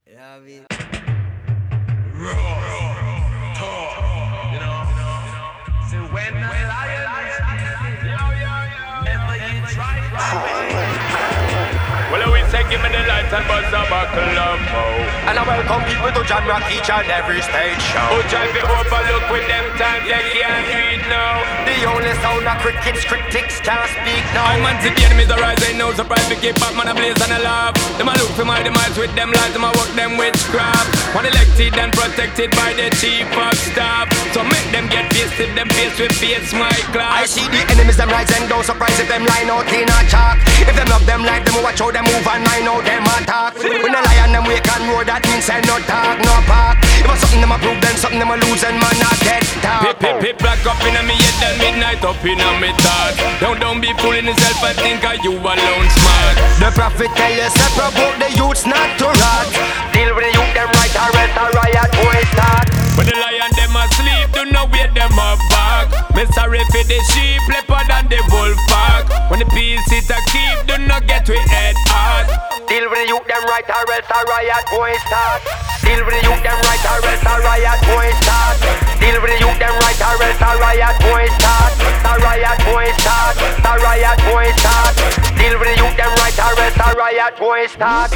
Yeah, I mean. So when the lion never you try well, we say give me the lights and buzz a buckle of And I welcome people to John Rock each and every stage show. Who try to overlook with them times they can't do it now. The only sound of critics can't speak now. I'm man, see the enemies arise, ain't no surprise. We keep Batman a blaze and a laugh. Them a look for my demise with them lies, them a work them witchcraft. One elected and protected by the chief of staff. So make them get pissed if them face with face my class. I see the enemies them rise and don't surprise if them line out in a chalk. If them love them like them watch how them move and I know them attack. When the lion them wake and roar, that means say no talk, no park. If it's something them a prove, then something them a lose and man not get talk. Pip black up in a me head and midnight up in a me thought. Don't be fooling yourself and think of you alone smart. The prophet tell you say provoke the youths not to rot. Deal with the youth them right or else a riot boy start. When the lion them asleep, do not wait them up back. Me sorry for the sheep, leopard and the wolf pack. When the peace it a keep, do not get we head hard. Deal with the youth them right or else a riot boy start. Deal with the youth them right or else a riot boy start. Deal with the youth them right or else a riot boy start. A riot boy start. A riot boy start. Deal with the youth them right or else a riot boy start.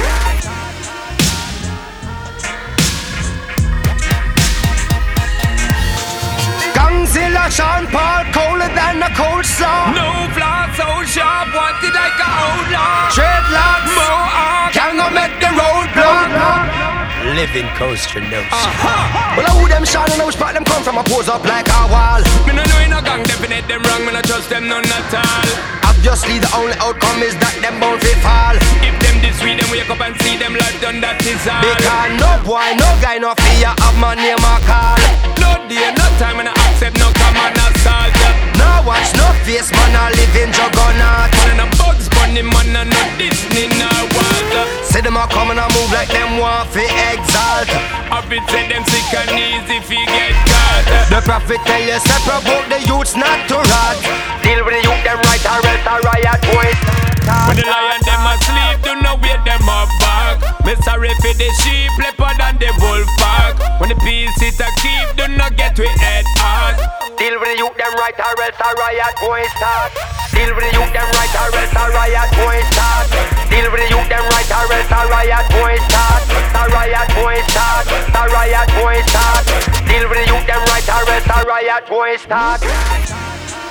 Gangzilla, Sean Paul, colder than a cold slaw. No flaw, so sharp, wanted like a outlaw. Dreadlocks, mohawk, can't go make the road block. Living coaster notes. Well, I who them shine and I which part them come from, I pose up like a wall. Me no know in a gang, definite them wrong, me no trust them none at all. Obviously the only outcome is that them bound to fall. If them this week, them wake up and see them life done, that is all. Because no boy, no guy, no fear of my name or call. No day, no time, and I accept no common assault. No watch, no face, man, I live in juggernaut. Man, and a Bugs Bunny, man, and no Disney, no water. Say them a come and I move like them want fi exalt. Of it say them sick and easy fi get caught. The prophet tell you say provoke the youths not to rot. Deal with the youth them right or else a riot boys. When the lion them asleep, do not wait them up back. Me sorry for the sheep, leopard and the wolf pack. When the peace it a keep, do not get we head hard. Deal with the youth them right or else a riot boys start. Deal with the youth them right or else a riot boys start. Deal with the youth them right or else a riot boys start. A riot boys start. A riot boys start. Deal with the youth them right or else a riot boys start.